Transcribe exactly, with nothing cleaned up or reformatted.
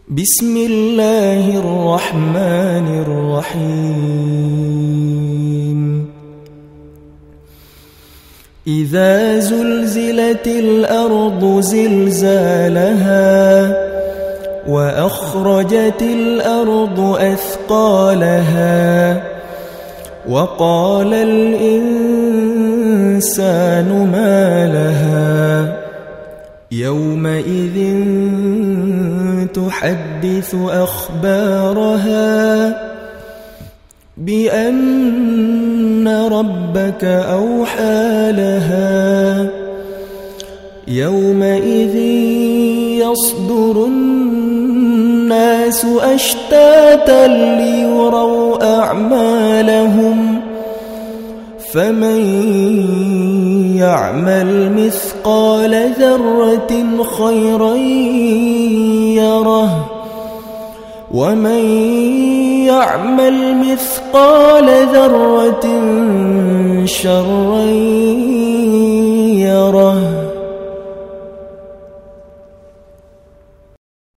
بسم الله الرحمن الرحيم إذا زلزلت الأرض زلزالها وأخرجت الأرض أثقالها وقال الإنسان ما لها يومئذ تحدث أخبارها بأن ربك أوحى لها يومئذ يصدر الناس أشتاتا ليروا أعمالهم فمن يعمل مثقال ذرة خيرا يره ومن يعمل مثقال ذرة شرا